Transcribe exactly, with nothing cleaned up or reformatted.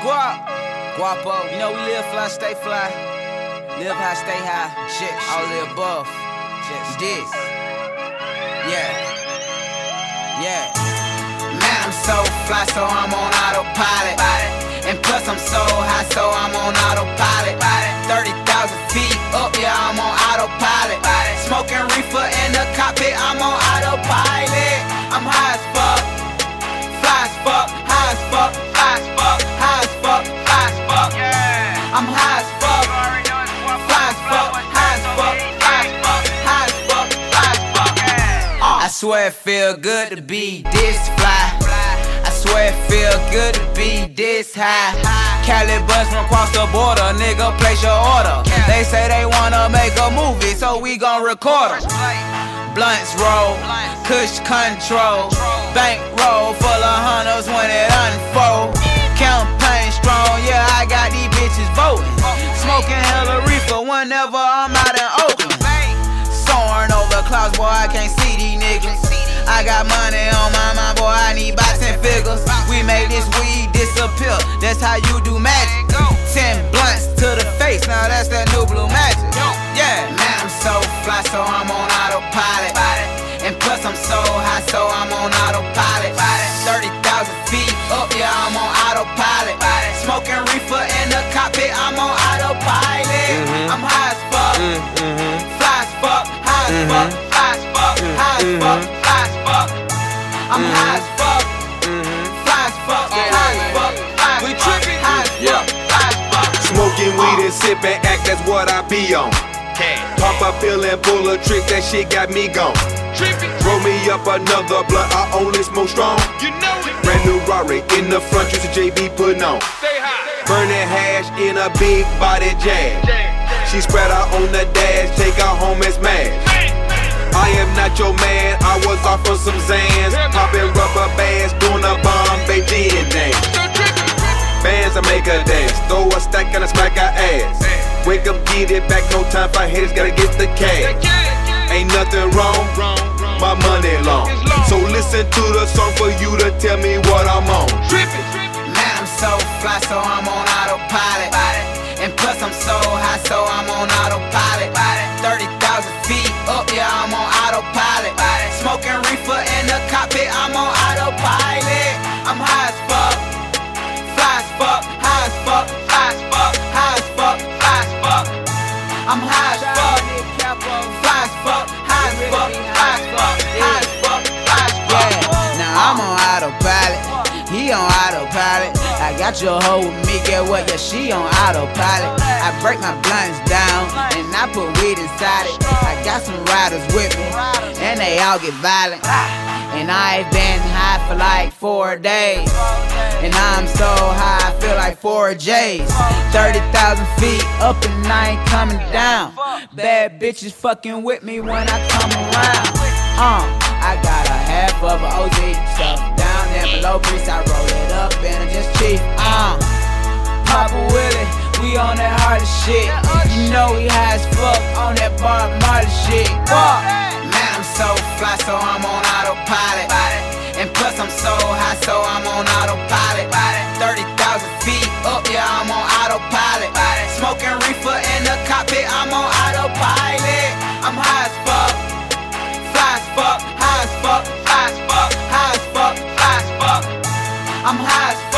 Guap, Guapo. You know we live fly, stay fly. Live high, stay high. Shit, all the above. Just this. Yeah. Yeah. Man, I'm so fly, so I'm on autopilot. And plus I'm so high, so I'm on autopilot. thirty thousand feet up, yeah, I'm on autopilot. Smoking reefer in the cockpit, I'm on autopilot. I'm high as fuck, fly as fuck, high as fuck, fly as fuck, high as fuck, fly as fuck. I'm high as fuck, fly as fuck, high as fuck, fly as fuck, high as fuck, fly as fuck. I swear it feel good to be this fly. I swear it feel good to be this high. Cali bus from across the border, nigga, place your order. They say they wanna make a movie, so we gon' record 'em. Blunts roll, kush control, bank roll full of hunters when it unfold. Campaign strong, yeah, I got these bitches voting. Smoking hella reefer whenever I'm out in Oakland. Soaring over clouds, boy, I can't see these niggas. I got money on my mind, boy, I need about ten figures. We made this weed disappear, that's how you do magic. Ten blunts to the face, now that's that new blue magic. Yeah, man, I'm so fly, so I'm on autopilot. And plus I'm so high, so I'm on autopilot. thirty thousand feet up, yeah, I'm on autopilot. Smoking reefer in the cockpit, I'm on autopilot. Mm-hmm. I'm high as fuck, mm-hmm. fly as fuck, high as fuck, fly as fuck, high as fuck, fly as fuck. I'm high as fuck, fly as fuck, high as fuck, fly as fuck, high as fuck, fly as fuck. Smoking weed and sipping act, that's what I be on. Pop a pill and pull a trick, that shit got me gone. Roll me up another blunt, I only smoke strong. You know it. Brand new Rari in the front, use a J B putting on. Stay high. Burning hash in a big body jazz. She spread out on the dash, take her home and smash. I am not your man, I was off on some Zans. Popping rubber bands, doing a Bombay gin dance. Bands, I make her dance, throw a stack and I smack her ass. Wake up, get it back, no time for haters, gotta get the cash. Ain't nothing wrong, my money long. So listen to the song for you to tell me what I'm on. Man, I'm so fly, so I'm on autopilot. And plus I'm so high, so I'm on autopilot. thirty thousand feet up, yeah, I'm on autopilot. Smoking reefer in the cockpit, I'm on autopilot. I'm high as fuck, fly as fuck, high as fuck, fly as fuck, high as fuck, fly as fuck. I'm high as fuck, fly as fuck, high as fuck, fly as fuck, high as fuck, fly as fuck. Yeah, now I'm on autopilot, he on autopilot. I got your hoe with me, get what? Yeah, she on autopilot. I break my blinds down and I put weed inside it. I got some riders with me and they all get violent. And I've been high for like four days. And I'm so high, I feel like four J's. thirty thousand feet up and I ain't coming down. Bad bitches fucking with me when I come around. Uh, I got a half of a O Z stuff down there below Breeze. I roll it up and I just cheap. Uh, Papa Willie, we on that hard shit. You know we high as fuck on that Bob Marley shit. Fuck. Man, I'm so fly, so I'm on autopilot. And plus I'm so high, so I'm on autopilot. thirty thousand feet up, yeah, I'm on autopilot. Smoking reefer in the cockpit, I'm on autopilot. I'm high as fuck, fly as fuck, high as fuck, fly as fuck, high as fuck, fly as fuck. I'm high as fuck.